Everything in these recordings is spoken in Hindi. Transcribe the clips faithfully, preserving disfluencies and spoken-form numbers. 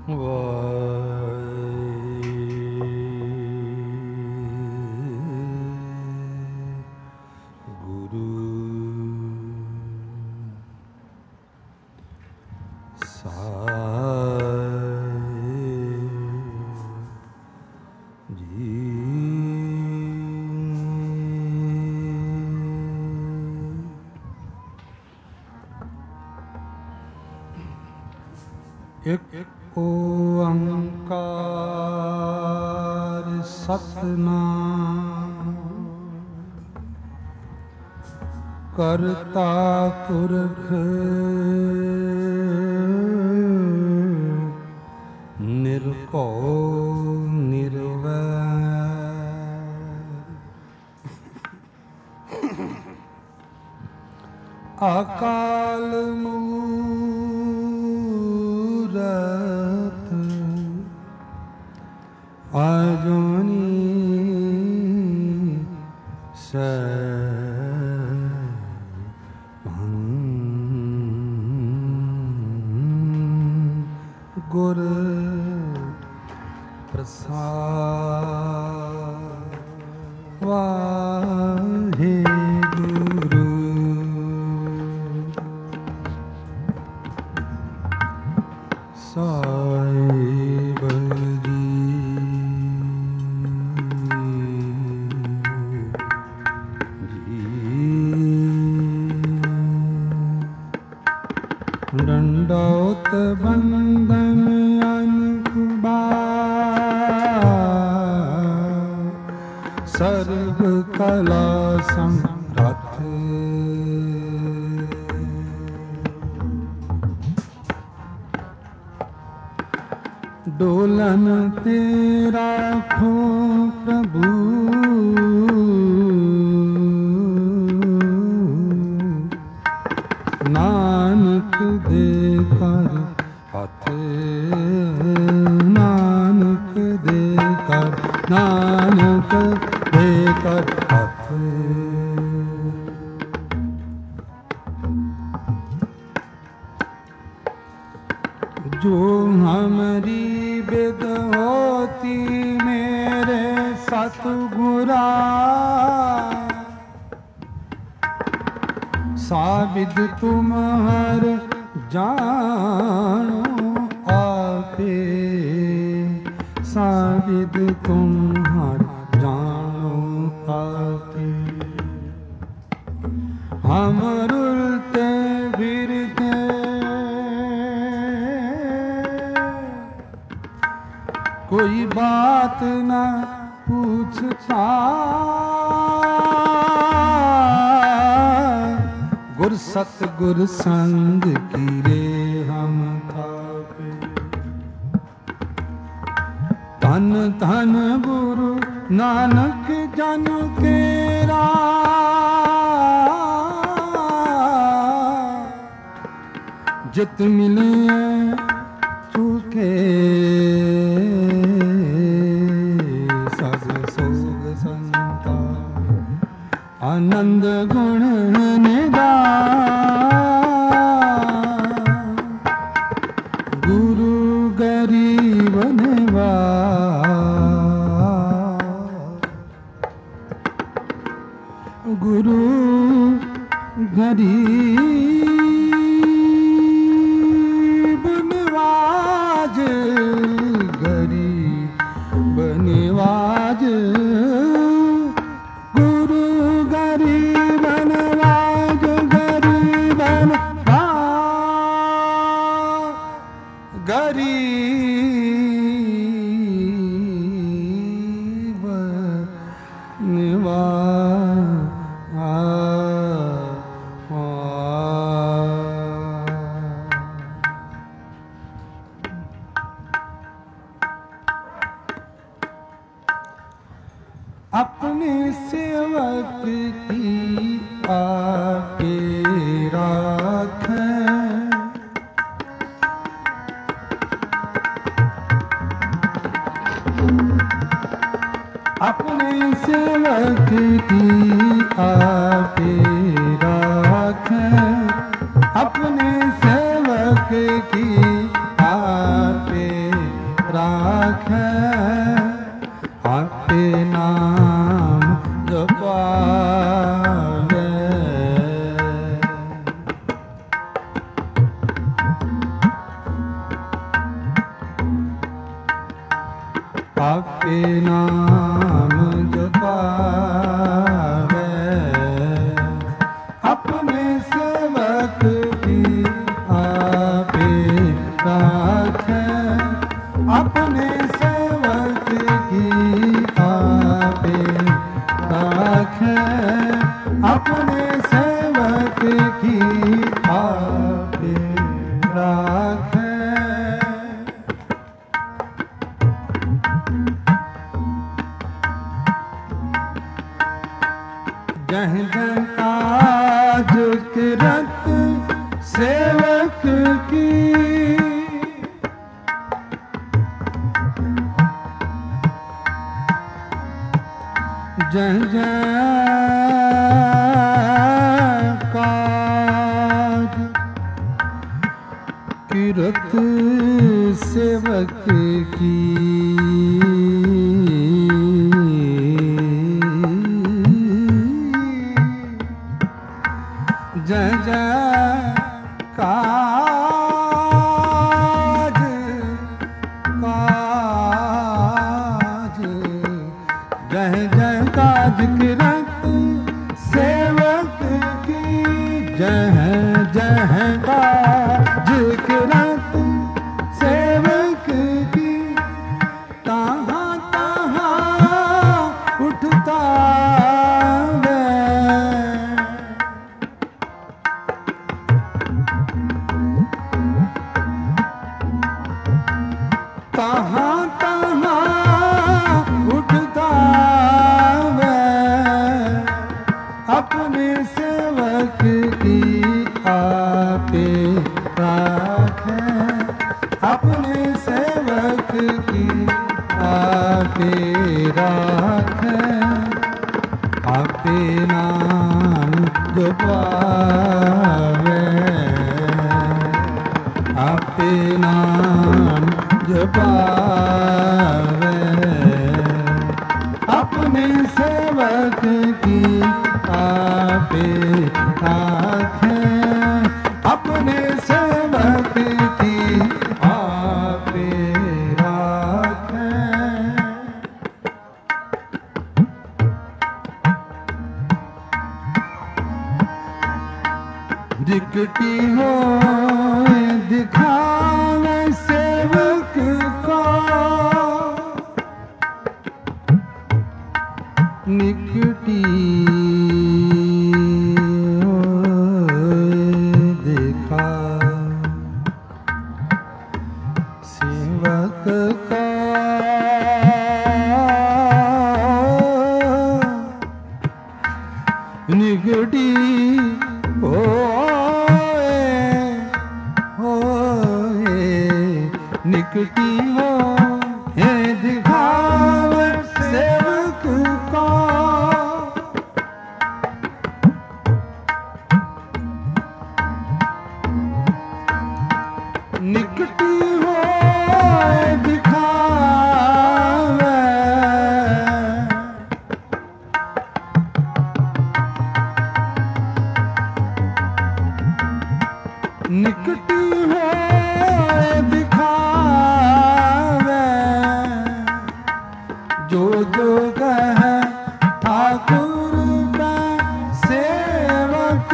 एक ओंकार सतनाम करता पुरख निर्भय निर्वैर अकाल मूरत अजूनी सैभं गुर प्रसाद वाहे गुरु साहिब जी दंडौत बंदन सर्व कला समरथ डोलन तेरा खो प्रभु नानक देकर हाथ नानक देकर नानक देकर हाथ जो हमारी बेद होती मेरे सतगुरा साबिद तुम हर जानो आपे साबिद तुम हर जानो आपे हम रुलते फिरते कोई बात ना पूछता गुर सतगुर संग की रे हम थापे तन तन गुरु नानक जन केरा जित मिले चुके आनंद गुण निधान गुरु गरीब निवार गुरु गरीब निवाज गरीब निवाज गरीब अपने सेवक की आके राखें अपने सेवक की आके राखें अपने सेवक की आके आपे नाम जपावे, अपने सेवक की आपे राखे, अपने सेवक की आपे राखे, अपने सेवक की आपे राखे। जह जह काज किरत सेवक की, जह जह काज किरत सेवक की, जय जय काज काज, जय जय काज किरत सेवक की, जय जय काज किरत सेवक की, तहाँ तहाँ उठता तहाँ तहाँ उठता वे, अपने सेवक की आपे राखे, अपने सेवक की आपे राखे, आपे नाम जपावे, आपे नाम जपावे, अपने सेवक की आपे राखे, अपने सेवक की आपे राखे। दिखती हो दिखावे सेवक को, निकटी हो देखा सेवक को, निकटी निकटी हो है दिखाव सेवक को, निकटी हो दिखाव, निकटी हो जो जो कह ठाकुर का सेवक,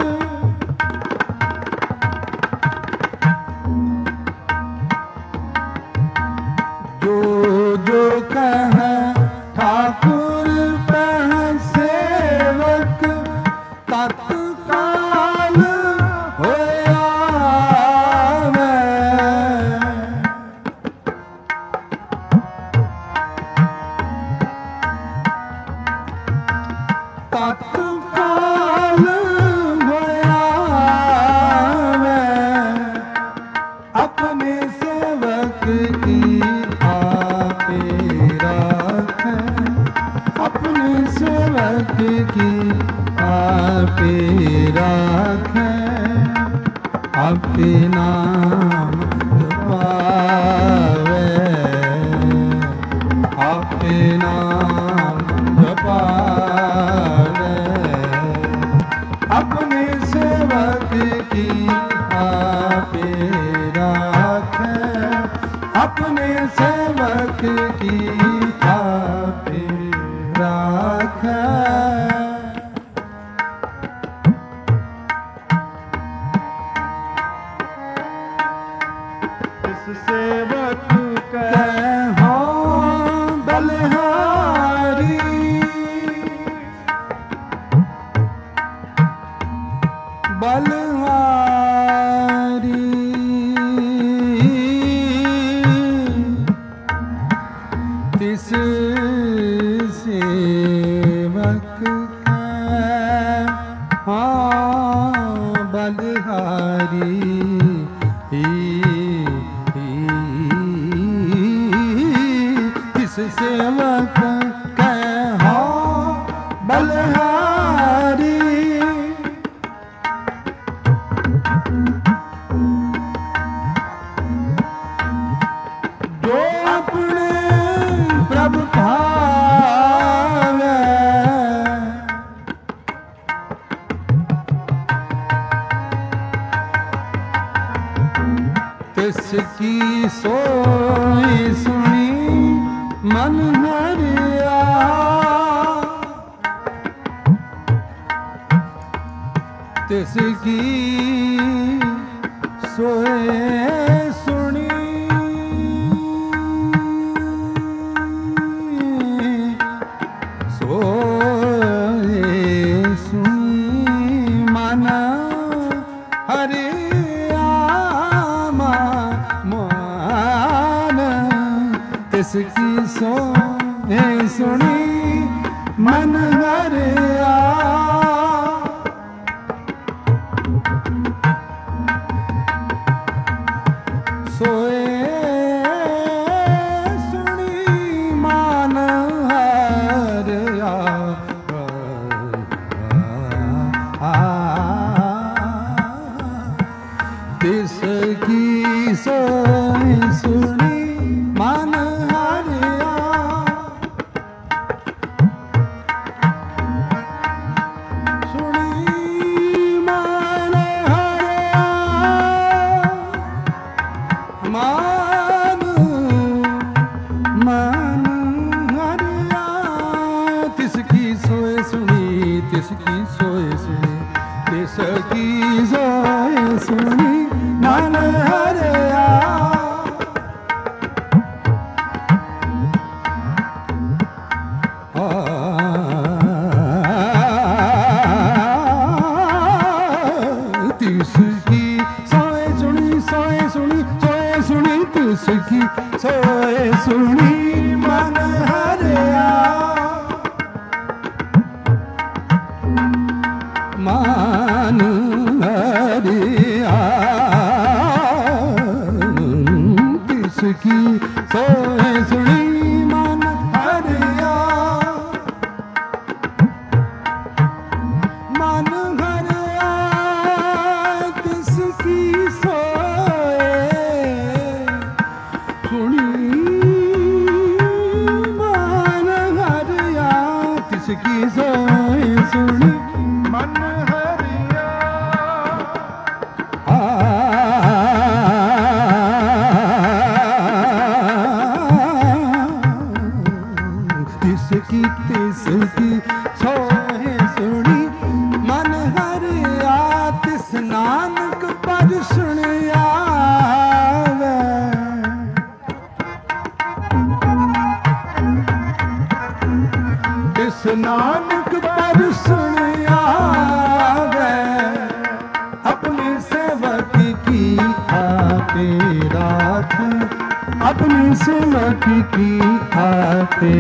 जो जो कह ठाकुर का सेवक, तत्काल होया तत्काल होया अपने सेवक की आपे राखे, अपने सेवक की आपे राखे, आपे नाम जपावे, आपे नाम जपावे, अपने सेवक की आपे राखे, अपने सेवक की सेवक कहो बलिहारी। बलिहारी तिस सेवक हाँ बलिहारी। तिस सेवक कहो बलिहारी। जो अपने प्रभु भावे तिसकी सोई सुनी मन हरिया। तिसकी सोए सुनी सोए सुनी मन हरिया। मान तिसकी सोए सुनी मन हरिया। सोए सुनी मान हरिया। तिसकी सोए सुनी मान हरिया। सुनी मान हरिया। मान मान हरिया। तिसकी सोए सुनी तिसकी सोए सुनी तिसकी सोए सुनी मन हरिया। तिसकी सोए सुनी सोए सुनी सोए सुनी तिसकी सोए सुनी मन हरिया। मान हरिया। तिसकी सोए सुनी मन हरिया। मन हरिया तिसकी सोए सुनी मन हरिया। तिसकी सोए सुनी मन हरिया। तिसकी तिसकी सोए सुनी मन हरिया। तिस नानक पर सुनिया। तिस नानक पर सुनिया। अपने सेवक की आपे राख। अपने सेवक की आपे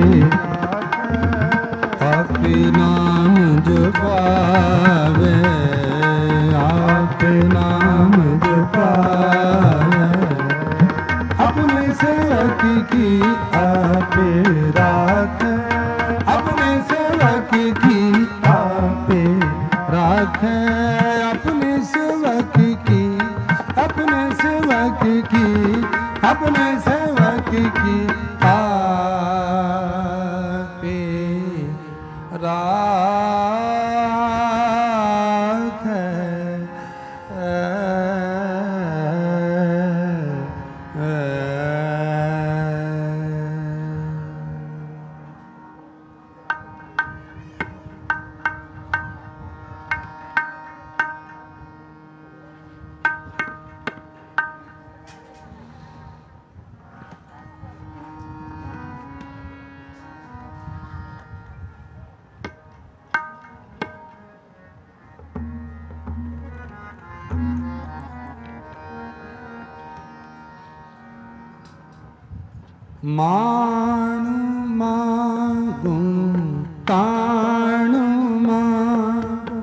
आपे नाम जपावे। आपे नाम जपावे। अपने सेवक की आपे राख। अपने सेवक की आपे राख। अपने सेवक की अपने सेवक की अपने सेवक की आपे राख। माणु मागूं ताणु मागूं,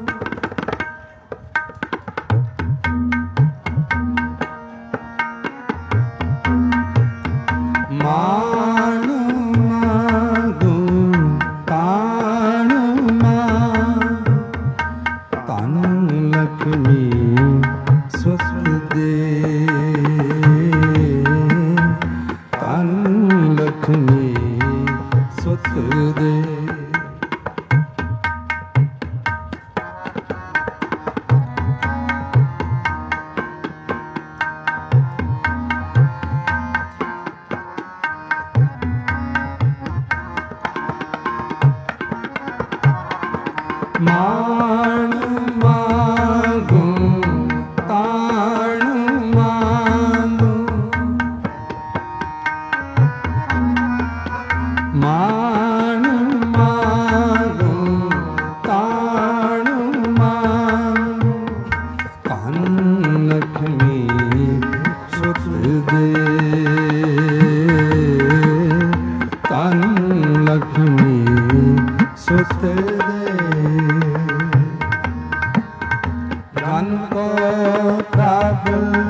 माणु मागूं ताणु मागूं, तन लक्ष्मी सुख दे, तन लक्ष्मी सुख दे। माणु मागूं ताणु मागूं, माणु मागूं ताणु मागूं, तन लक्ष्मी सुख दे, तन लक्ष्मी सुख दे। जन को प्रभ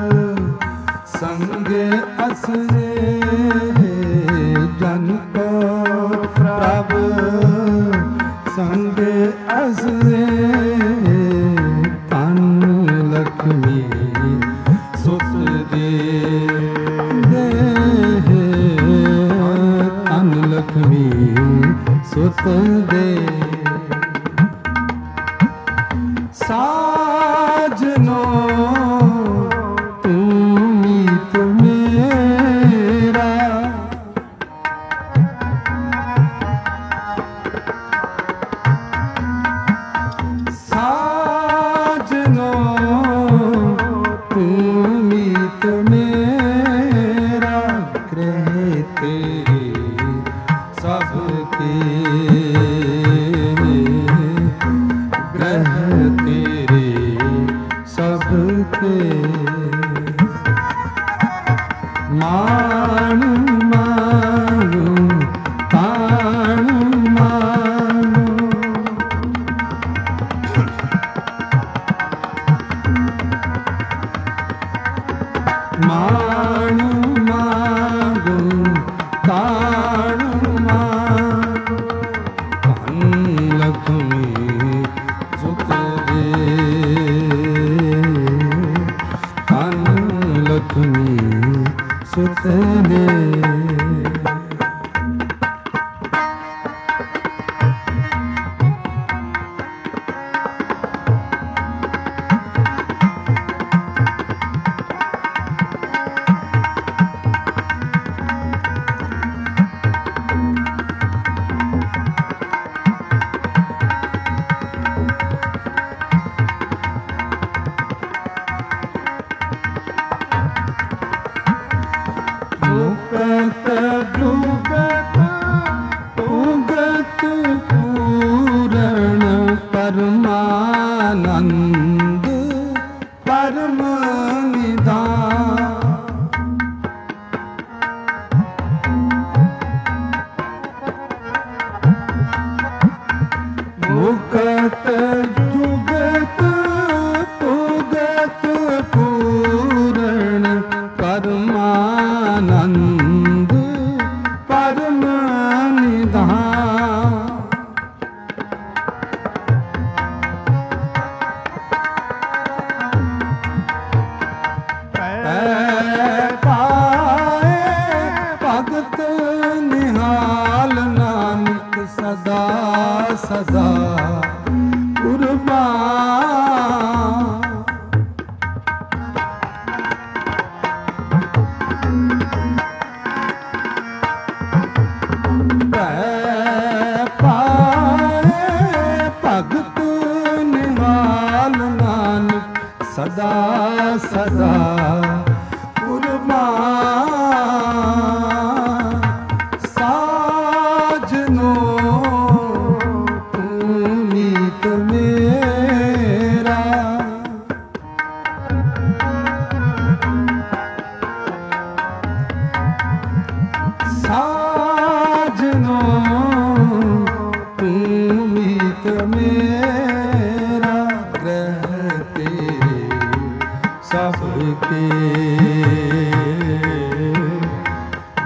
संग असरे, जन को प्रभ संग असरे, तन लक्ष्मी सुख दे, तन लक्ष्मी सुख दे। साजनो तू मीत मेरा, साजनो तू मीत मेरा, ग्रह तेरे सबके, ग्रह तेरे सबके, माणु मागूं ताणु मागूं, माणु मागूं ताणु मागूं, तन लक्ष्मी सुख दे, तन लक्ष्मी सुख दे। मुक्त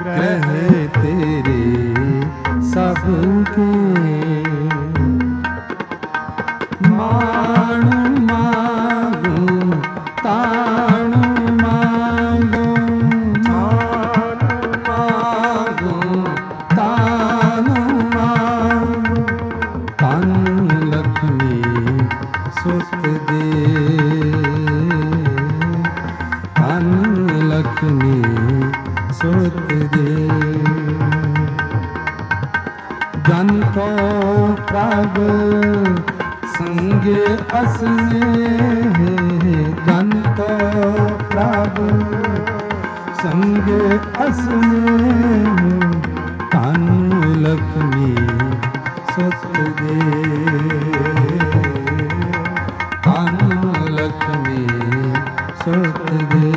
ग्रह तेरे सबके माणु मागू ताणु मागू माणु मागू ताणु मागू तन लक्ष्मी सुत दे तन लक्ष्मी सुत दे जन को प्रभ संग असने जन को प्रभ संग असने तन लक्ष्मी सुत दे तन लक्ष्मी सुत दे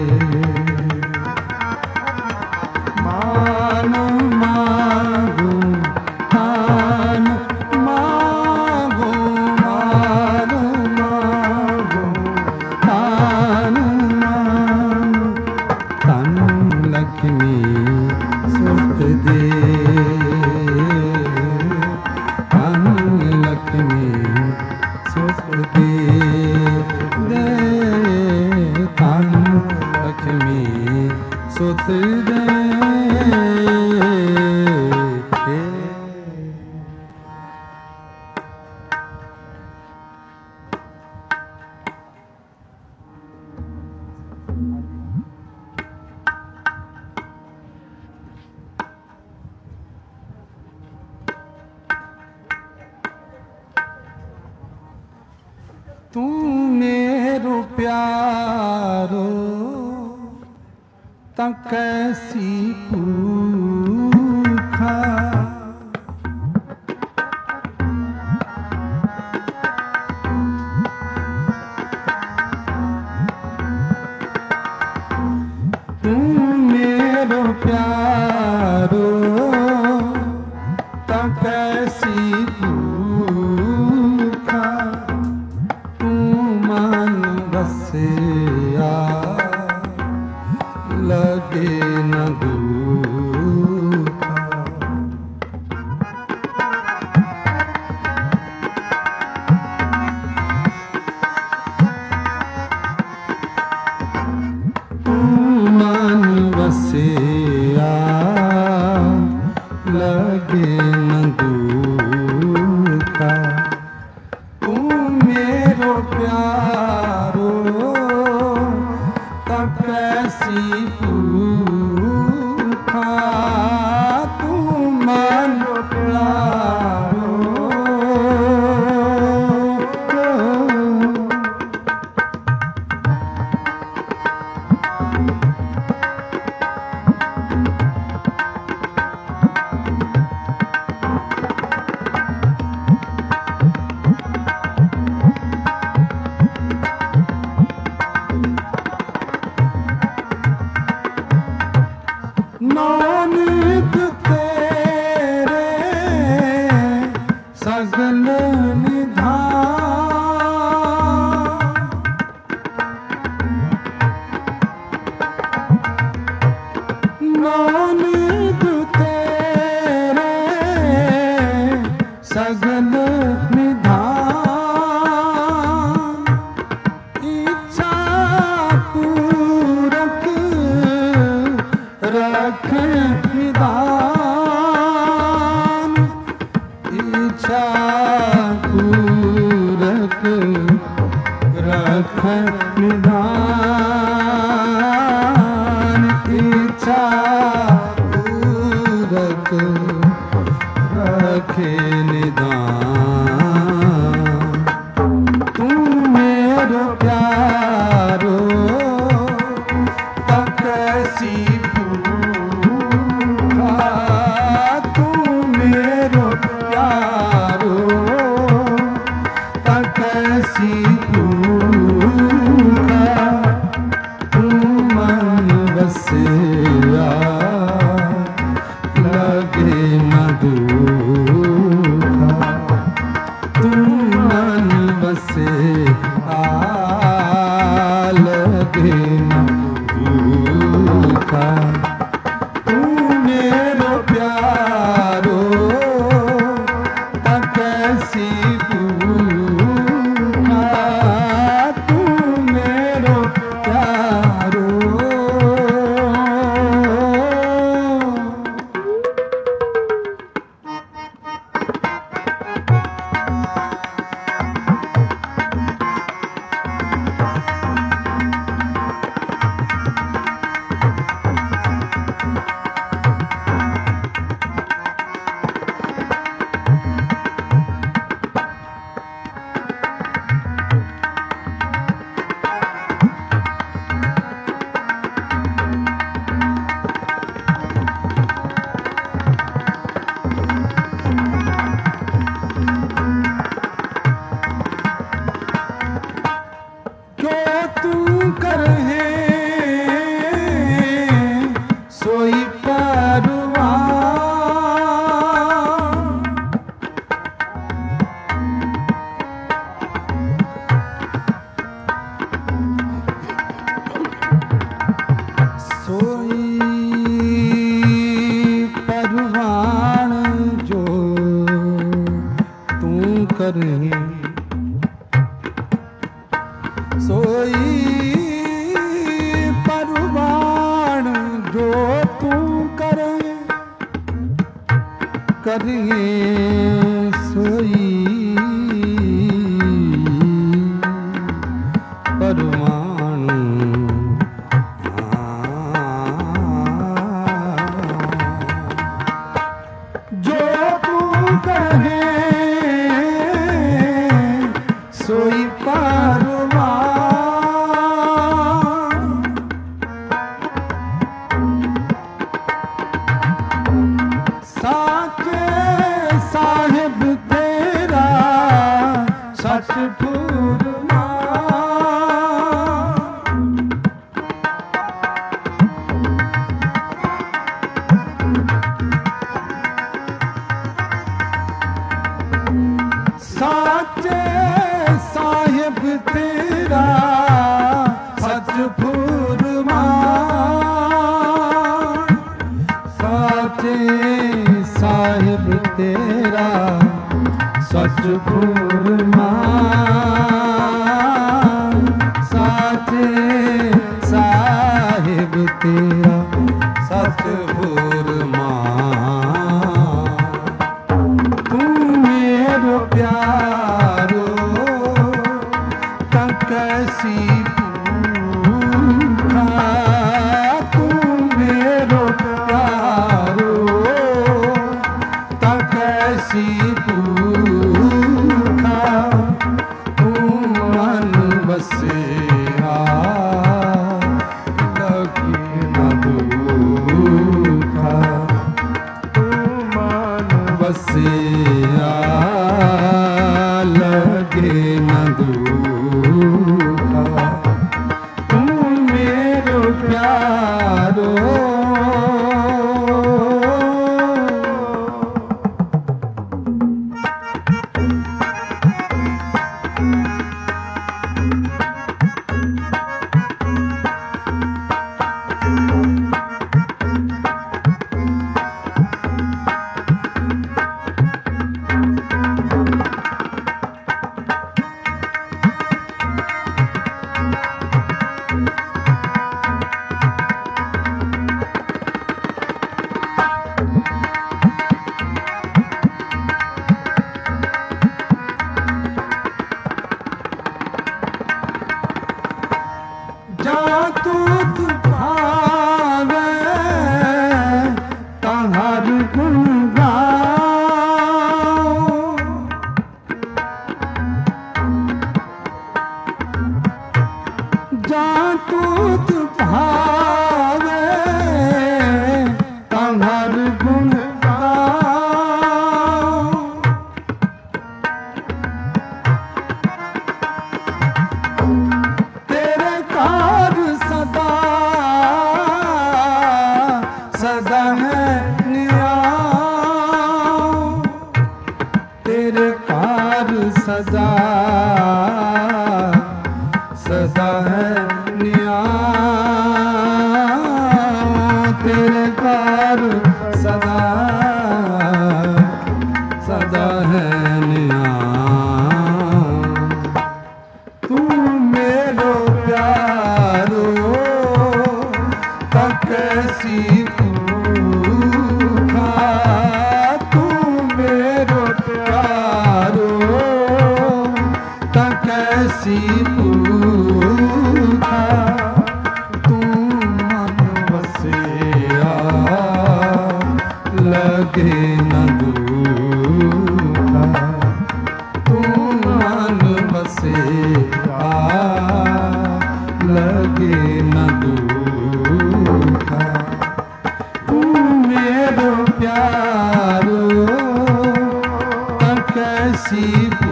मानो मागो तान मागो मानो मागो तान मागो तन लक्ष्मी सुत दे तन लक्ष्मी सुत दे दे तन लक्ष्मी सुत दे तू मेरो प्यारो तक कैसी पूखा तू मेरो प्यारो तक कैसी पूखा बसिया लगे न दूखा तू मन बसिया लगे न दूखा तू मेरो प्यारो तब कैसी पूखा तू मानो प्यारो नानक तेरे सगल निधान नानक तेरे सगल निधान इच्छा पूरक रख निदान इच्छा पूरक रख निदान इच्छा पूरक रखे निदान तू मेरो प्यारो तक कैसी पूखा करिए सोई परमाणु जो तू कहे सोई परमाणु साचे साहिब तेरा सतपुरमा साचे साहिब तेरा सतपुरमा साचे साहिब तेरा सतपुरमा साचे साहिब तेरा सतपुरमा तू मेरो प्यारो कैसी भूखा तू मेरो प्यारो कैसी भूखा तू मन बसेरा लगे न भूखा तू मन बसेरा लगे न दूखा तू मेरो प्यारो जा तू भावे तहर गुण गाओ जा तू भावे तहर गुण गाओ तेरे कार सदा सदा है नियाओ तेरे कार सदा सदा है नियाओ तेरे कार सदा सदा है नियाओ तू मेरो प्यारो कैसी भूखा तू मेरो प्यारो कैसी भूखा तू मन बसेरा लगे न दूखा तू मन बसेरा लगे न दूखा तू मेरो प्यारो कैसी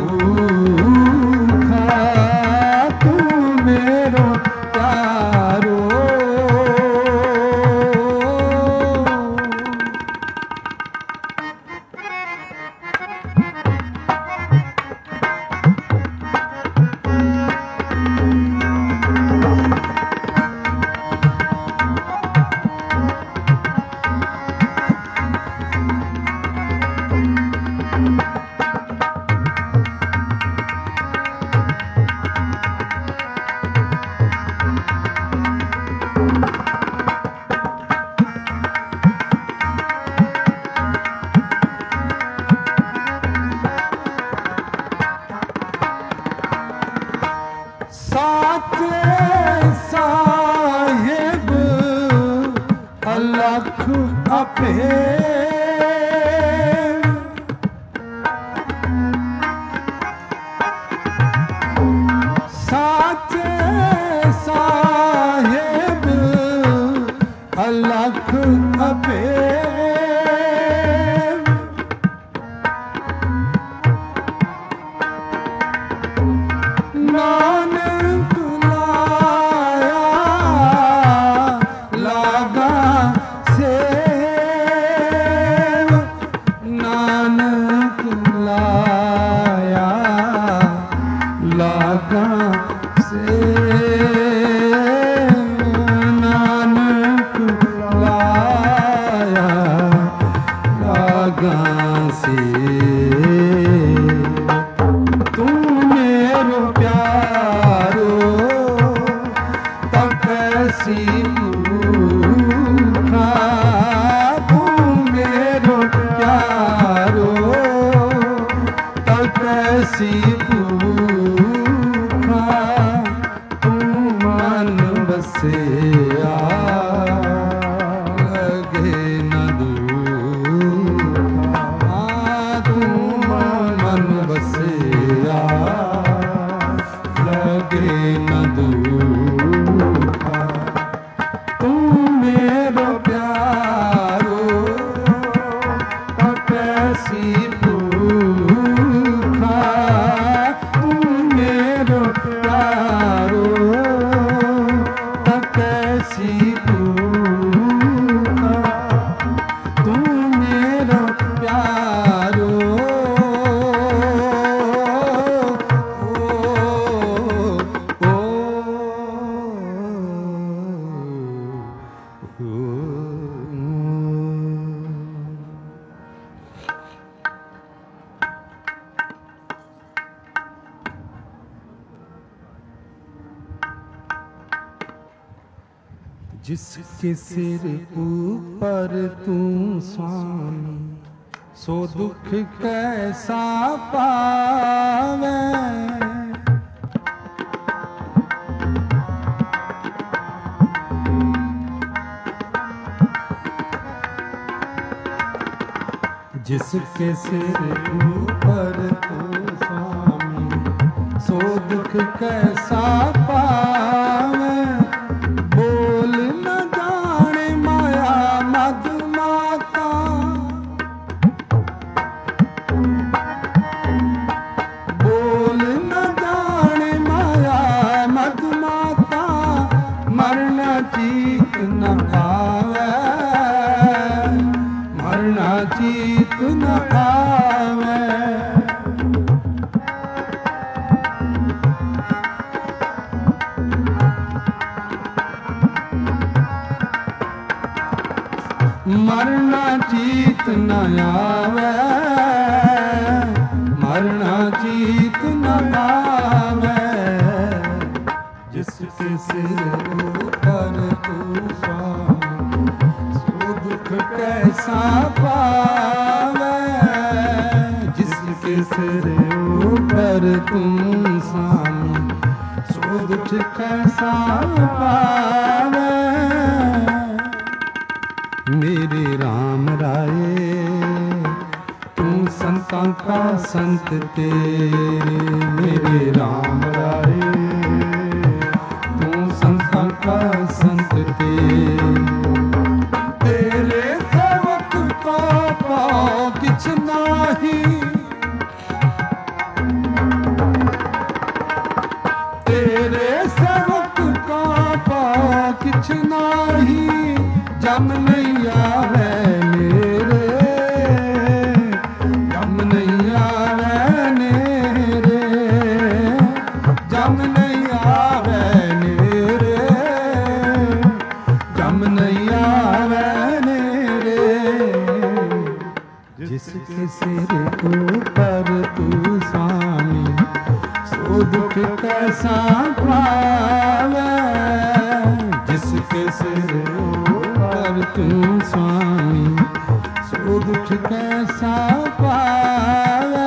भूखा तू मेरो प्यारो प्रेम साचे साहेब अलख अबेर नानक लाया लागा से नानक लाया लागा से नानक लाया लागा से तू मेरो प्यारो तब कैसी भूखा तू मेरो प्यारो तब कैसी भूखा तू मन बसिया लगे न दूखा तू मन बसिया लगे न दूखा तू मेरो प्यारो कैसी भूखा तू मेरो प्यारो कैसी भूखा तू मेरो प्यारो ओ, ओ, ओ, ओ। जिसके सिर ऊपर तू स्वामी सो दुख कैसा पावे जिसके सिर ऊपर तू स्वामी सो दुख कैसा पावे बोल न जाने माया मद माता बोल न जाने माया मद माता मरना चीत न आवे मरना चीत न आवे मरना चीत न आवे मरना चीत न आवे जिसके सिर ऊपर तू स्वामी सो दुख कैसा पावे जिसके सिर ऊपर तुम स्वामी सो दुख कैसा पावे मेरे राम राये तू संतां का संत तेरे मेरे राम राये तू संतां का संत तेरे तेरे सेवक को पाओ किछ नाही तेरे सेवक को पाओ किछ नाही जम नहीं आवे मेरे जम नहीं आवे मेरे जम नहीं आवे मेरे जम नहीं आवे मेरे जिसके सिर ऊपर तू स्वामी सो दुख कैसा पावे जिसके सिर तू स्वामी सो दुख कैसा पावे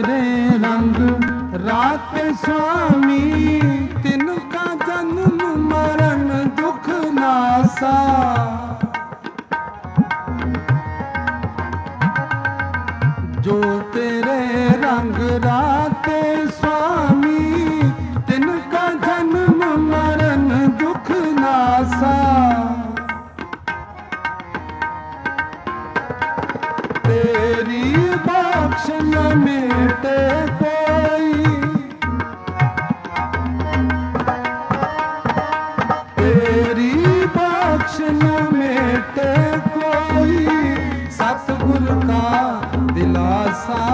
तेरे रंग रात स्वामी, तिनका जन्म मरण दुख नासा। जो तेरे रंग रात स्वामी, तिनका जन्म मरण दुख नासा। तेरी बख्श न मिटे कोई, तेरी बख्श न मिटे कोई, सतगुर का दिलासा,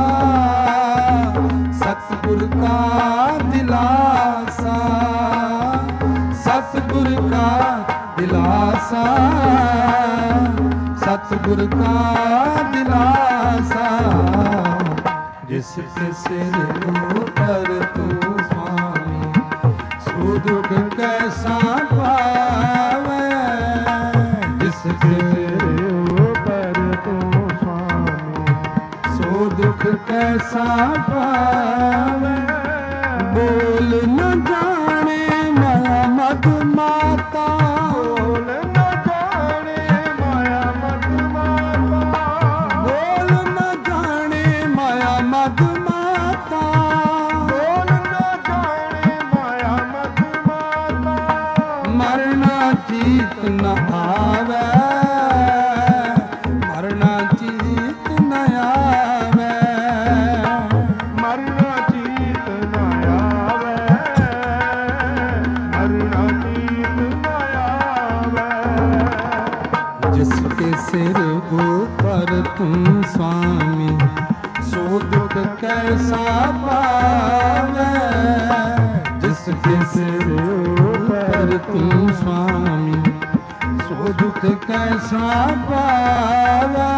सतगुर का दिलासा, सतगुर का दिलासा, सतगुर का दिलासा। जिसके सिर ऊपर तू स्वामी, सो दुख कैसा पावे। जिसके सिर ऊपर तू स्वामी, सो दुख कैसा पावे। बोल न जाने माया मद माता, बोल न जाने माया मद माता, बोल न जाने माया मद माता, बोल न जाने माया मद माता। मरना जीत न आवे, मरना जीत न आवे, मरना जीत न आवे, मरना जीत न आवे। जिसके सिर ऊपर तुम स्वामी, सो दुख कैसा पावे। जिसके सिर ऊपर तुम स्वामी, सो दुख कैसा पावे।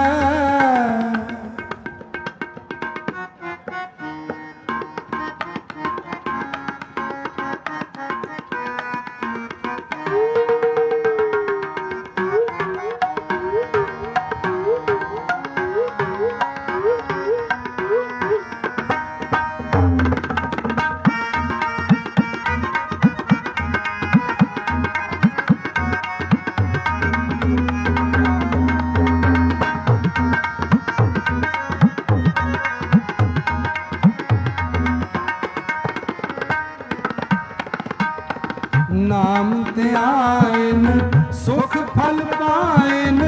नाम ध्यान सुख फल पाइन,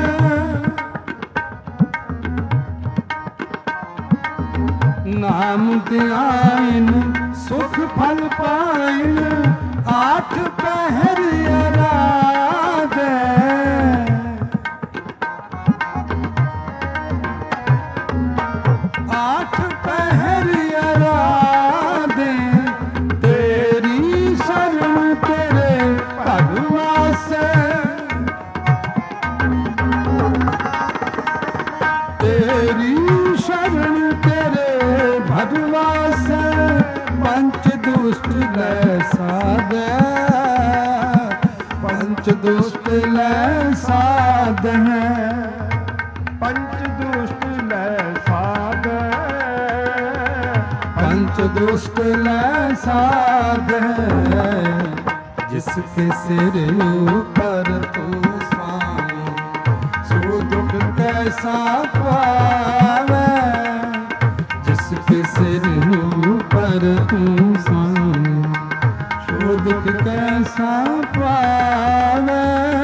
नाम ध्यान सुख फल पाइन। आठ पहर आराधे, आठ पहर आराधे। तेरी शरण तेरे भगवासे, तेरी शरण तेरे भगवासे। पंच दुष्ट लै साधे, पंच दुष्ट लै साधे, पंच दुष्ट लै साधे, पंच दुष्ट लै साधे। जिसके सिर ऊपर तू स्वामी, सो दुख कैसा पावे। जिसके सिर ऊपर तू स्वामी, सो दुख कैसा पावे।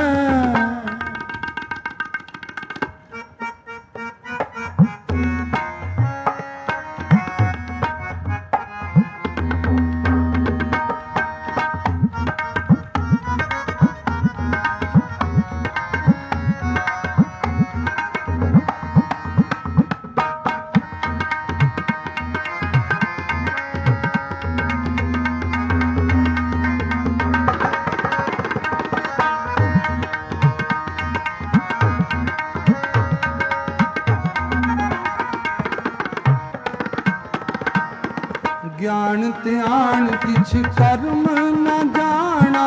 ज्ञान ध्यान किछ कर्म न जाना,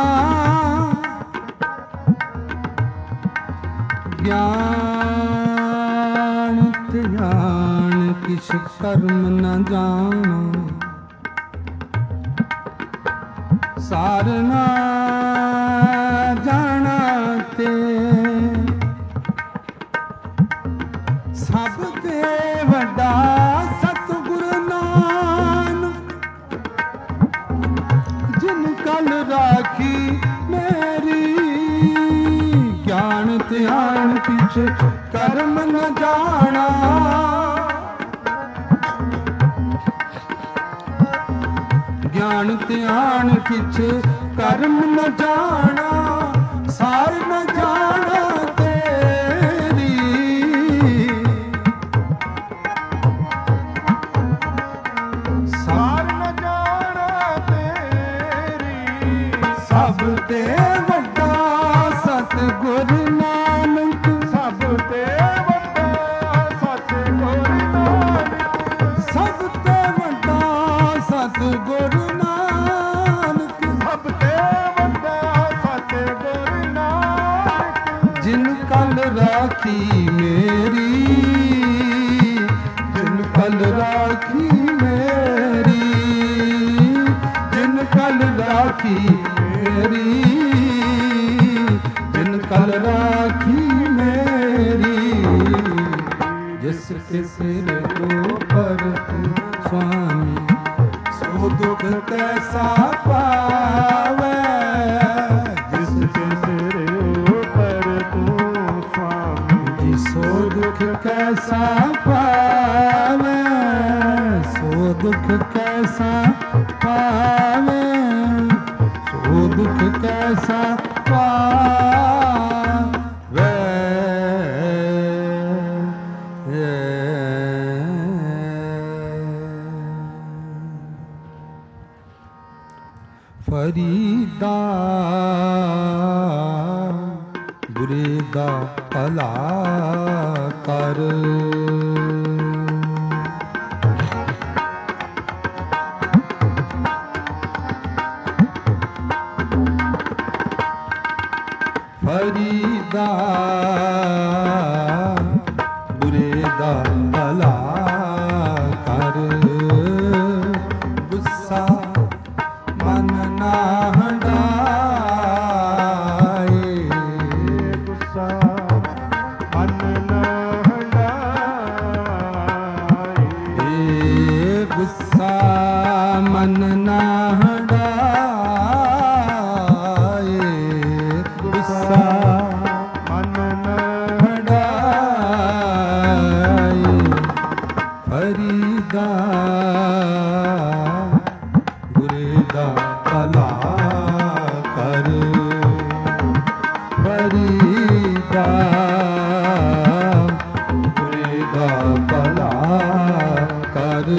ज्ञान ध्यान किछ ਕਰਮ ਨ ਜਾਣਾ। ਸਾਰ ਨਾ ਜਾਣਾ ਤੇ ਸਭ ਤੇ ਵੱਡਾ ਸਤਿਗੁਰ ਨਾਨਕ, ਜਿਨ ਕਲ ਰਾਖੀ ਮੇਰੀ। ਗਿਆਨ ਧਿਆਨ ਪਿਛ ਕਰਮ ਨ ਜਾਣਾ। ਗਿਆਨ ਧਿਆਨ ਪਿਛ ਕਰਮ ਨ ਜਾਣਾ। ਸਾਰ ਨ ਜਾਣਾ ਤੇਰੀ। ਸਾਰ ਨ ਜਾਣਾ ਤੇਰੀ। ਸਭ ਤੇ ਵੱਡਾ ਸਤਿਗੁਰ ਨਾਨਕ, ਸਭ ਤੇ ਵੱਡਾ ਸਤਿਗੁਰ ਨਾਨਕ, ਸਭ ਤੇ ਵੱਡਾ ਸਤਿਗੁਰ ਨਾਨਕ, ਸਭ ਤੇ ਵੱਡਾ ਸਤਿਗੁਰ ਨਾਨਕ। ਜਿਨ ਕਲ ਰਾਖੀ ਮੇਰੀ, ਜਿਨ ਕਲ ਰਾਖੀ ਮੇਰੀ, ਜਿਨ ਕਲ ਰਾਖੀ ਮੇਰੀ, ਜਿਨ ਕਲ ਰਾਖੀ ਮੇਰੀ। ਜਿਸ ਕੇ ਸਿਰ ਉਪਰ ਤੂੰ ਸੁਆਮੀ, ਸੋ ਦੁਖ ਕੈਸਾ ਪਾਵੈ। ਜਿਸ ਕੇ ਸਿਰ ਉਪਰ ਤੂੰ ਸੁਆਮੀ, ਜੀ ਸੋ ਦੁਖ ਕੈਸਾ ਪਾਵੈ। ਸੋ ਦੁਖ ਕੈਸਾ ਪਾਵੈ, ਸੋ ਦੁਖ ਕੈਸਾ ਪਾਵੈ। ਫਰੀਦਾ ਬੁਰੇ ਦਾ ਭਲਾ ਕਰ। ਫਰੀਦਾ ਬੁਰੇ ਦਾ ਭਲਾ ਕਰ। ਗੁੱਸਾ ਮਨ ਨਾ ਹੰਡਾਏ। ਗੁੱਸਾ ਮਨ ਨਾ ਹੰਡਾਏ। ਗੁੱਸਾ ਮਨ ਨਾ ਹੰਡਾਏ। ਗੁੱਸਾ ਮਨ ਨਾ ਹੰਡਾਏ। ਫਰੀਦਾ ਦਾ ਭਲਾ ਕਰ। ਫਰੀਦਾ ਬੁਰੇ ਦਾ ਭਲਾ ਕਰ।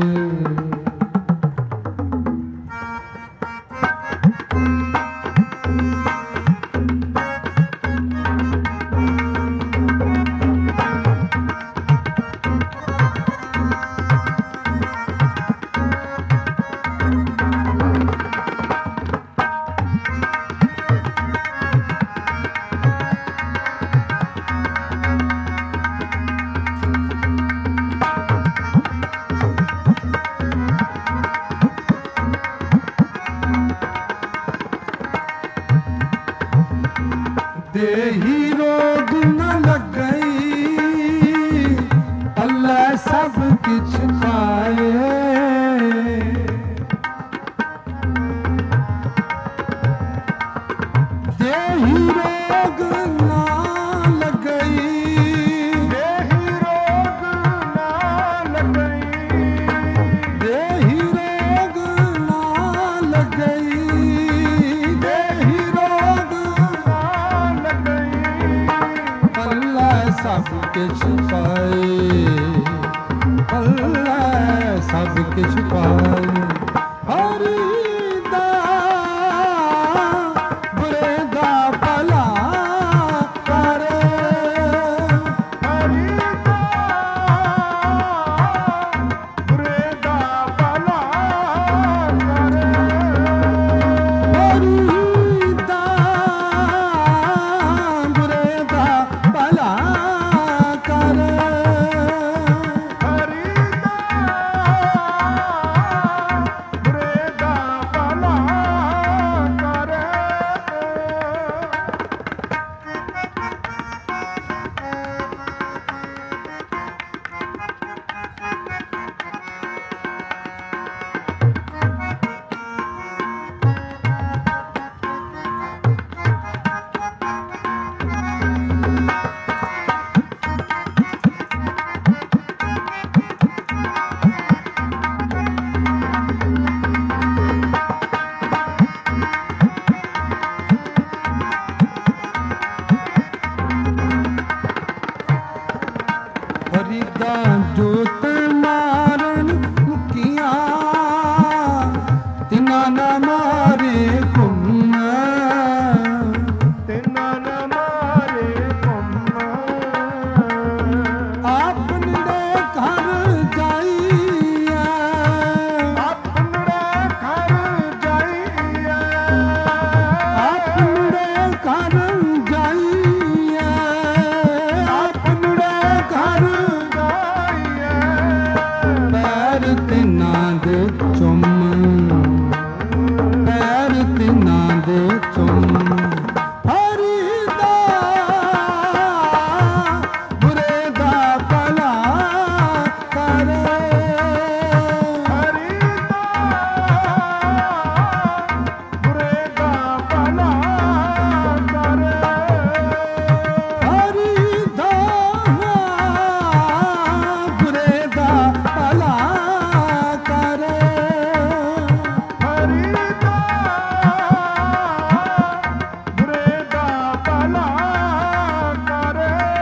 ਦੇਹੀ ਰੋਗ ਨ ਲੱਗਈ, ਅੱਲਾ ਸਭ ਕਿਛ ਪਾਏ। ਦੇਹੀ ਰੋਗ ਨਾ ਲੱਗਈ, ਦੇਹੀ ਰੋਗ ਨਾ ਲੱਗਈ, ਦੇਹੀ ਰੋਗ ਨਾ ਲੱਗਈ, ਦੇਹੀ ਰੋਗ ਨਾ ਲੱਗਈ, ਚੁੰਮ, ਪੈਰ ਤਿੰਨਾਂ ਦੇ ਚੁੰਮ। ਫਰੀਦਾ ਬੁਰੇ ਦਾ ਭਲਾ ਕਰ, ਫਰੀਦਾ ਬੁਰੇ ਦਾ ਭਲਾ ਕਰ, ਫਰੀਦਾ ਬੁਰੇ ਦਾ ਭਲਾ ਕਰ, ਫਰੀਦਾ ਬੁਰੇ ਦਾ ਭਲਾ ਕਰ।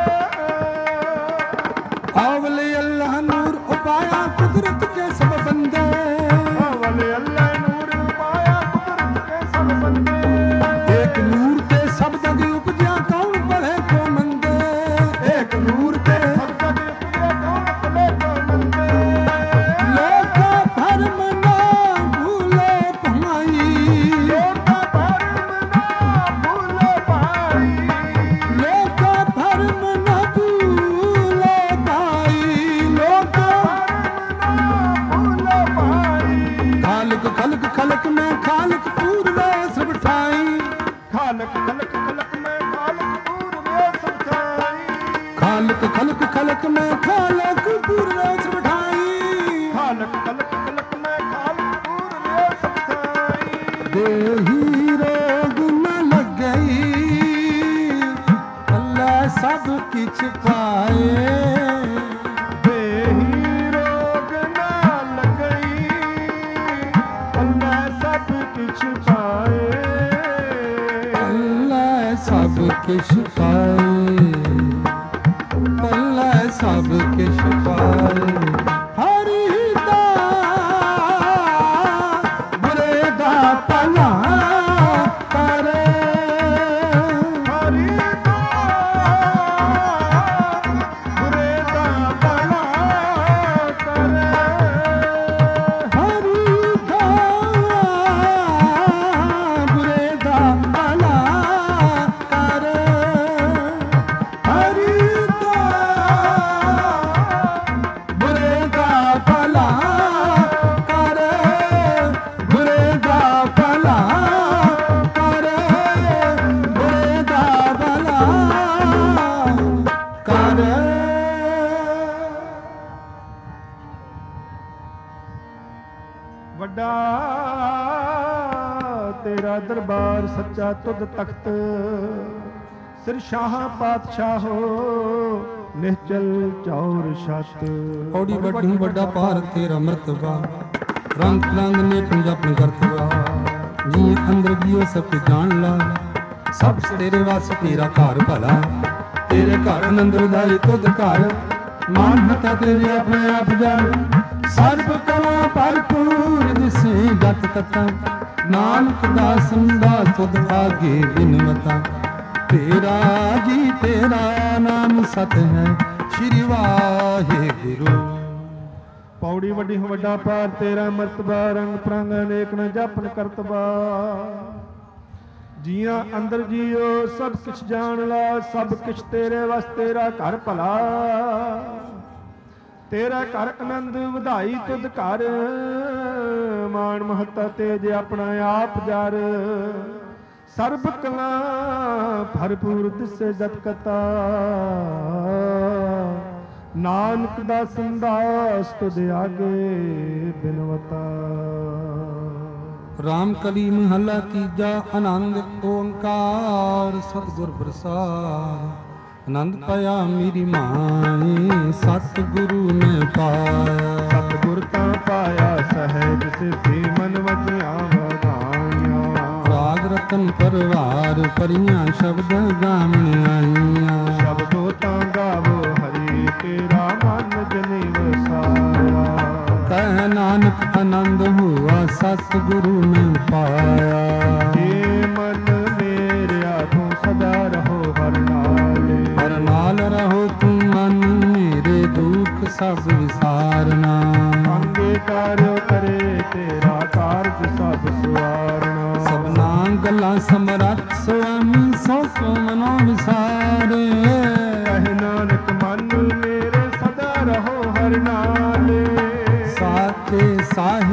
ਅਵਲੇ ਅੱਲਾਹ ਨੂਰ ਉਪਾਇਆ ਕੁਦਰਤ ਕੇ ਸਭ ਬੰਦੇ, ਅਵਲੇ ਅੱਲਾ ਨੂਰ ਪਾਇਆ ਕੁਦਰਤ ਕੇ ਸਭ ਬੰਦੇ। ਏਕ ਨੂਰ ਤੇ ਸਭ ਜਗ ਉਪਜਿਆ ਕੌਣ ਭਲੇ ਕੋ ਮੰਦੇ, ਏਕ ਨੂਰ ਤੇ ਸਭ ਜਗ ਉਪਜਿਆ ਕੌਣ ਭਲੇ ਕੋ ਮੰਦੇ। ਲੋਕਾ ਭਰਮ ਨਾ ਭੂਲੇ ਭਾਈ, ਲੋਕਾ ਭਰਮ ਨਾ ਭੂਲੇ ਭਾਈ, ਲੋਕਾ ਭਰਮ ਨਾ ਭੂਲੇ ਭਾਈ, ਲੋਕਾ ਭੂਲੇ ਭਾਈ। ਖਾਲਕ ਖਲਕ ਖਲਕ ਮੈਂ ਖਾਲਕ ਪੂਰਵੇ ਸਭ ਠਾਈ, ਖਾਲਕ ਖਲਕ ਖਲਕ ਮੈਂ ਖਾਲਕ ਪੂਰਵੇ ਸਭ ਠਾਈ। ਖਾਲਕ ਖਲਕ ਖਲਕ ਮੈਂ ਖਾਲਕ ਪੂਰਵੇ ਸਭ ਠਾਈ। ਖਾਲਕ ਖਲਕ ਖਲਕ ਮੈਂ ਖਾਲਕ ਪੂਰਵੇ ਸਭ ਠਾਈ। ਦੇਹੀ ਰੋਗ ਨ ਲੱਗਈ, ਅੱਲਾ ਸਭ ਕਿਛ ਪਾਏ, ਦੇਹੀ ਰੋਗ ਨਾ ਲੱਗਈ, ਅੱਲਾ ਸਭ ਕਿਛ ਪਾਏ। ਅੱਲਾ ਸਭ ਕਿਛ ਪਾਏ, ਅੱਲਾ ਸਭ ਕਿਛ ਪਾਏ। ਹਰੀ ਦਾ ਬੁਰੇ ਦਾ ਭਲਾ ਕਰ, ਫਰੀਦਾ ਬੁਰੇ ਦਾ ਭਲਾ ਕਰ, ਹਰੀ ਦਾ ਬੁਰੇ ਦਾ ਭਲਾ ਕਰ, ਹਰੀ ਦਾ ਬੁਰੇ ਦਾ ਭਲਾ ਕਰ, ਬੁਰੇ ਦਾ ਭਲਾ ਕਰ, ਬੁਰੇ ਦਾ ਭਲਾ ਕਰ। ਵੱਡਾ ਤੇਰਾ ਦਰਬਾਰ ਸੱਚਾ ਤੁਧ ਤਖਤ, ਸਿਰ ਸ਼ਾਹ ਪਾਤਸ਼ਾਹੋ ਨਿਹਚਲ ਚੌਰ ਛਤ। ਔੜੀ ਵੱਡੀ ਵੱਡਾ ਭਾਰ ਤੇਰਾ ਮਰਤਬਾ, ਰੰਗ ਰੰਗ ਨੇ ਪੰਜਾਬਨ ਕਰਤਵਾ। ਜੀ ਅੰਦਰ ਜੀਓ ਸਭ ਜਾਣ ਲਾ, ਸਭ ਤੇਰੇ ਵਾਸ ਤੇਰਾ ਘਰ ਭਲਾ, ਤੇਰੇ ਘਰ ਆਨੰਦ ਉਦਾਰੀ ਤੁਧ ਘਰ। ਮਾਨ ਮਤਾ ਤੇਰੇ ਆਪਣੇ ਆਪ ਜਾਣ, ਸਰਬ ਕਲਾ ਭਰਪੂਰ ਦਿਸੇ ਜਤ ਤਤਾ। ਨਾਨਕ ਦਾਸਨ ਦਾ ਤੁਧ ਆਗੇ ਬਿਨਵਤਾ, ਤੇਰਾ ਜੀ ਤੇਰਾ ਨਾਮ ਸਤ ਹੈ, ਸ਼੍ਰੀ ਵਾਹਿਗੁਰੂ। ਪੌੜੀ ਵੱਡੀ ਹੋ ਵੱਡਾ ਪਾਰ ਤੇਰਾ ਮਰਤਬਾ, ਰੰਗ ਪ੍ਰੰਗ ਅਨੇਕ ਨ ਜਾਪਨ ਕਰਤਬਾ। ਜੀਆਂ ਅੰਦਰ ਜੀਓ ਸਭ ਕਿਛ ਜਾਣ ਲਾ, ਸਭ ਕਿਛ ਤੇਰੇ ਵਸ ਤੇਰਾ ਘਰ ਭਲਾ। ਤੇਰਾ ਘਰ ਆਨੰਦ ਵਧਾਈ ਤੁਧ ਘਰ, ਮਾਣ ਮਹੱਤਾ ਤੇਜ ਆਪਣਾ ਆਪ ਜਰ। ਸਰਬ ਕਲਾ ਭਰਪੂਰ ਦਿਸੇ ਜਤ ਕਤਾ, ਨਾਨਕ ਦਾ ਸੰਦਾਸ ਤੁਧ ਆਗੇ ਬਿਨਵਤਾ। ਰਾਮ ਕਲੀ ਮਹੱਲਾ ਤੀਜਾ। ਆਨੰਦ ਓੰਕਾਰ ਸਤਿਗੁਰ ਪ੍ਰਸਾਦ। ਆਨੰਦ ਪਾਇਆ ਮੇਰੀ ਮਾਏ, ਸਤਿਗੁਰੂ ਮੈਂ ਪਾਇਆ। ਸਤਿਗੁਰ ਤਾਂ ਪਾਇਆ ਸਹਿਜ ਸਿਧੀ, ਮਨ ਵਜੀਆਂ ਵਧਾਈਆਂ। ਰਾਗ ਰਤਨ ਪਰਵਾਰ ਪਰੀਆਂ, ਸ਼ਬਦ ਗਾਵਣ ਆਈਆਂ। ਸ਼ਬਦੋ ਤਾਂ ਗਾਵੋ ਹਰੀ, ਤੇਰਾ ਮਨ ਜਨੀ ਵਸਾਇਆ। ਕਹਿ ਨਾਨਕ ਆਨੰਦ ਹੁਆ, ਸਤਿਗੁਰੂ ਮੈਂ ਪਾਇਆ। ਏ ਮਨ ਮੇਰਿਆ ਤੂੰ ਸਦਾ ਰਹੋ ਹਰ ਨਾਲੇ। ਹਰ ਨਾਲ ਰਹੋ ਤੂੰ ਮਨ ਮੇਰੇ, ਦੁੱਖ ਸਭ ਵਿਸਾਰਨਾ। ਅੰਗੇ ਕਾਰਿਓ ਕਰੇ ਤੇਰਾ ਕਾਰਜ ਸਭ ਸਵਾਰਨਾ। ਸਭਨਾ ਗੱਲਾਂ ਸਮਰੱਥ ਸੁਆਮੀ, ਸੋ ਕੋ ਮਨੋ ਵਿਸਾਰੇ। ਕਹਿ ਨਾਨਕ ਮਨ ਮੇਰੇ ਸਦਾ ਰਹੋ ਹਰ ਨਾਲੇ। ਸਾਚੇ ਸਾਹਿਬਾ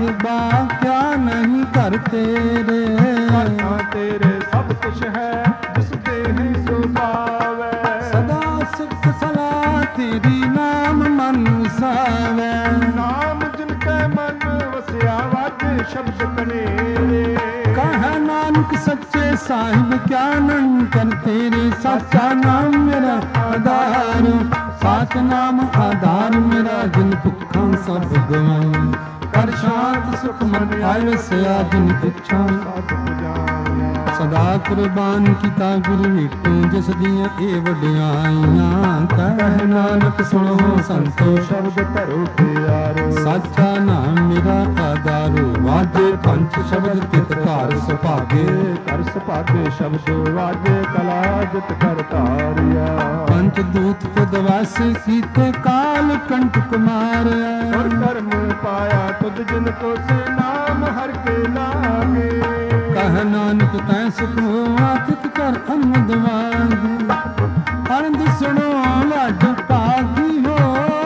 ਕਿਆ ਨਹੀਂ ਘਰ ਤੇਰੇ ਘਰਾਂ ਤੇਰੇ ਸਭ ਕੁਛ ਹੈ ਜਿਸ ਦੇਹੀ ਸੋ ਪਾਵੈ ਸਦਾ ਸਿਫਤ ਸਲਾਹ ਤੇਰੀ ਨਾਮ ਮਨ ਸਾਵੈ ਨਾਮ ਜਿਨ ਕੈ ਮਨ ਵਸਿਆ ਵਾਜੇ ਸ਼ਬਦ ਕਨੇਰੇ ਕਹ ਨਾਨਕ ਸੱਚੇ ਸਾਹਿਬ ਕਿਆ ਨਹੀਂ ਕਰ ਤੇਰੇ ਸਾਚਾ ਨਾਮ ਮੇਰਾ ਆਧਾਰ ਸਾਚ ਨਾਮ ਆਧਾਰ ਮੇਰਾ ਜਿਨ ਭੁੱਖਾਂ ਸਭ ਗਵਾਈ ਕਰ ਸ਼ਾਂਤ ਸੁਖ ਮਨ ਆਇ ਵਸਿਆ ਜਿਨ ਪੁੱਛਾਂ ਸਦਾ ਕੁਰਬਾਨ ਕੀਤਾ ਗੁਰੂ ਹੀਟੂ ਜਿਸ ਦੀਆਂ ਇਹ ਵਡਿਆਈਆਂ ਕਹਿ ਨਾਨਕ ਸੁਣੋ ਸੰਤੋ ਸ਼ਬਦ ਧਰੋ ਪਿਆਰੋ ਸਾਚਾ ਨਾਮ ਮੇਰਾ ਆਧਾਰ ਵਾਜੇ ਪੰਚ ਸ਼ਬਦ ਤਿਤ ਘਰ ਸੁਭਾਗੇ ਕਰ ਸੁਭਾਗੇ ਸ਼ਬਦ ਵਾਜੇ ਕਲਾ ਜਿਤ ਕਰ ਧਾਰਿਆ ਪੰਚ ਦੂਤ ਪੁਦ ਵਾਸ ਕੀਤੇ ਕਾਲ ਕੰਟਕ ਮਾਰਿਆ ਔਰ ਕਰਮ ਪਾਇਆ ਤੁਧ ਜਿਨ ਕੋ ਸੇ ਨਾਮ ਹਰ ਕੇ ਲਾਗੇ ਕਹ ਨਾਨਕ ਤੈ ਸੁਖ ਹੋਆ ਤਿਤ ਕਰ ਅਨੰਦ ਵਾਗੇ ਆਨੰਦ ਸੁਣੋ ਲਾਜ ਭਾਗੀ ਹੋ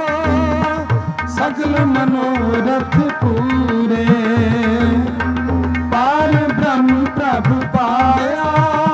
ਸਗਲ ਮਨੋਰਥ ਪੂਰੇ ਪਾਰ ਬ੍ਰਹਮ ਪ੍ਰਭ ਪਾਇਆ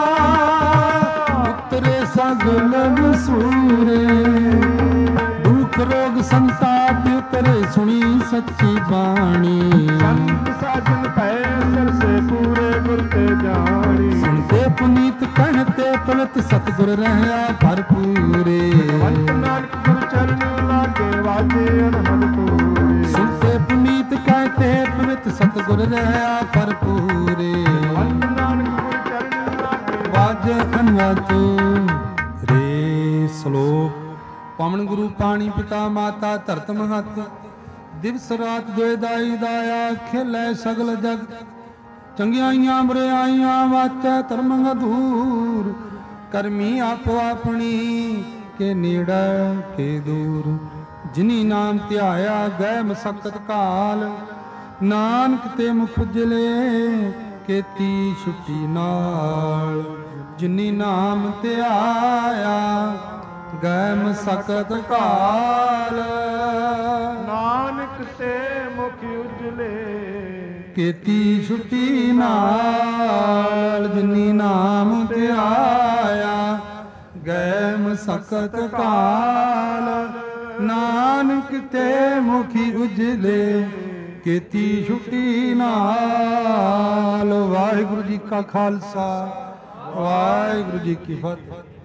ਉਤਰੇ ਸਗਲ ਵਸੂਰੇ ਦੁਖ ਰੋਗ ਸੰਤਾਪ ਉਤਰੇ ਸੁਣੀ ਸੱਚੀ ਬਾਣੀ ਸੰਤ ਸਾਜਨ ਪੈ ਸਰਸੇ ਪੂਰੇ ਗੁਰ ਤੇ ਜਾਣੀ ਸੁਣਤੇ ਪੁਨੀਤ ਕਹਿਤੇ ਪਵਿੱਤ ਸਤਿਗੁਰ ਰਹਿਆ ਭਰਪੂਰੇ ਵੰਤ ਨਾਨਕ ਗੁਰ ਚਰਨ ਲਾਗੇ ਵਾਜੇ ਅਨਹਦ ਪੂਰੇ ਸੁਣਤੇ ਪੁਨੀਤ ਕਹਿਤੇ ਪਵਿੱਤ ਸਤਿਗੁਰ ਰਹਿਆ ਭਰਪੂਰੇ ਵੰਤ ਨਾਨਕ ਗੁਰ ਚਰਨ ਲਾਗੇ ਵਾਜ ਅਨਵਤ ਰੇ ਸ਼ਲੋਕ ਪਵਨ ਗੁਰੂ ਪਾਣੀ ਪਿਤਾ ਮਾਤਾ ਧਰਤ ਮਹਤ ਦਿਵਸ ਰਾਤ ਦੋਇ ਦਾਈ ਦਾਇਆ ਖੇਲੇ ਸਗਲ ਜਗ ਚੰਗਿਆਈਆਂ ਬੁਰਿਆਈਆਂ ਵਾਚੈ ਧਰਮ ਅਧੂਰ ਕਰਮੀ ਆਪੋ ਆਪਣੀ ਕੇ ਨੇੜੇ ਕੇ ਦੂਰ ਜਿਨੀ ਨਾਮ ਧਿਆਇਆ ਗਏ ਮਸਕਤ ਕਾਲ ਨਾਨਕ ਤੇ ਮੁਖ ਉਜਲੇ ਕੀਤੀ ਛੁੱਟੀ ਨਾਲ ਜਿਨੀ ਨਾਮ ਧਿਆਇਆ ਗਏ ਮਸਕਤ ਕਾਲ ਨਾਨਕ ਤੇ ਮੁਖ ਉਜਲੇ ਕੀਤੀ ਛੁੱਟੀ ਨਾਲ ਜਿਨੀ ਨਾਮ ਧਿਆਇਆ ਗਏ ਮਸਕਤ ਕਾਲ ਨਾਨਕ ਤੇ ਮੁਖੀ ਉਜਲੇ ਕੀਤੀ ਛੁੱਟੀ ਨਾਲ। ਵਾਹਿਗੁਰੂ ਜੀ ਕਾ ਖਾਲਸਾ ਵਾਹਿਗੁਰੂ ਜੀ ਕੀ ਫਤਿਹ।